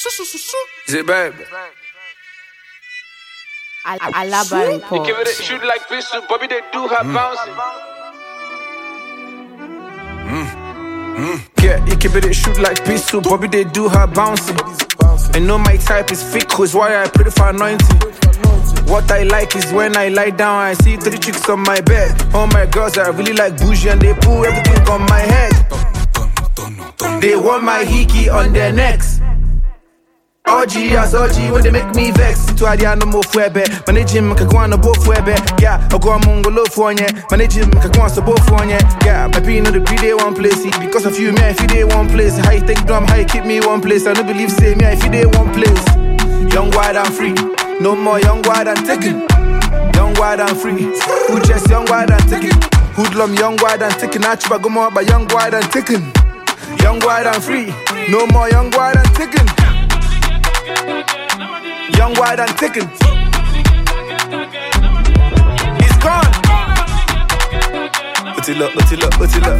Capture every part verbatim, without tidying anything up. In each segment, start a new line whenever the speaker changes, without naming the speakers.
Is it babe?
Alaba report.
You give it a shoot like pistol, Bobby they do her mm. bouncing. Mm. Mm. Yeah, you keep it a shoot like pistol, Bobby they do her bouncing. I know my type is thick, cause why I pray for anointing. What I like is when I lie down, I see three chicks on my bed. All my girls I really like bougie and they pull everything on my head. They want my hickey on their necks. O G as O G when they make me vex. To adia no more fuebe. Manage him kakwana bo fuebe. Yeah, I go mongolo for nye. Manage him kakwana so bo for nye. Yeah, my pin no the greedy one place. Because of you, me I feel they one place. How you take drum, how you keep me one place. I don't believe say me I feel they one place. Young, wide and free. No more young, wide and taken. Young, wide and free. Who just young, wide and taken. Hoodlum young, wide and taken. Actually go more but young, wide and taken. Young, wide and free. No more young, wide and taken. Young, wide and taken. He's gone. Utila, Utila, Utila.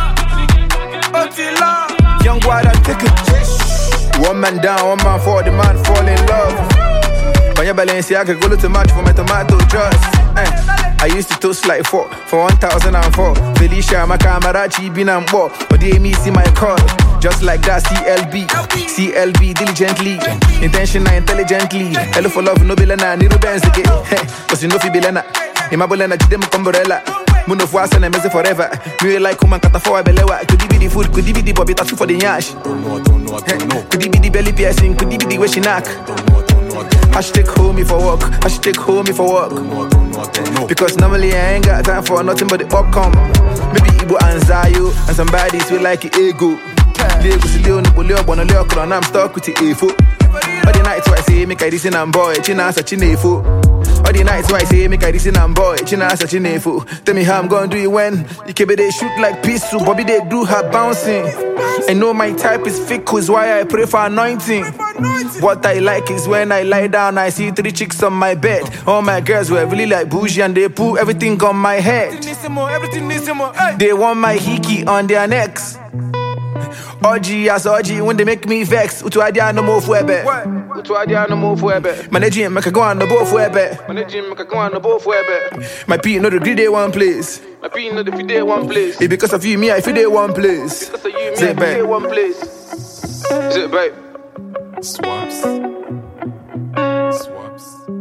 Utila. Young, wide and taken. One man down, one man for the man fall in love. When your Balenciaga go to match for my tomato just. Eh. I used to toast like four for one thousand four. Felicia, my camarachi, bin and bo. But they me see my call. Just like that, C L B. C L B, diligently. Intentional, intelligently. Hello for love, no bilena, Niro Benz again. Cause you know fi bilena. Imabolena, jidem kumbrella. Muno fwasa na meze forever. Me like kuman kata for belewa. Could be the food, could be the bobby tattoo for the yash. Could be the belly piercing, could be the way she knock. Hashtag homie for work, hashtag homie for work. Because normally I ain't got time for nothing but the upcome. Maybe Ibo and Zayo and some baddies will like it ego. Lagos Leo no Leo Bono Leo Kron, I'm stuck with the A F O. All the nights why I say make I listen and boy, China such an A F O. All the nights why I say make I listen and boy, China such an A F O. Tell me how I'm gonna do it when you keep it they shoot like pistol, Bobby they do her bouncing. I know my type is thick, cause why I pray for anointing. What I like is when I lie down, I see three chicks on my bed. All my girls were really like bougie and they pull everything on my head. They want my hickey on their necks. O G as O G when they make me vex. Utu adia no more fuebe. Utu adia no more fuebe. Managing make a go on the both fuebe. Managing make a go on the both fuebe. My P no the greedy one place. My P no the fide one place. It's because of you, me I fide one place. Because of you, me I fide one place. Is it babe?
Swaps. Swaps.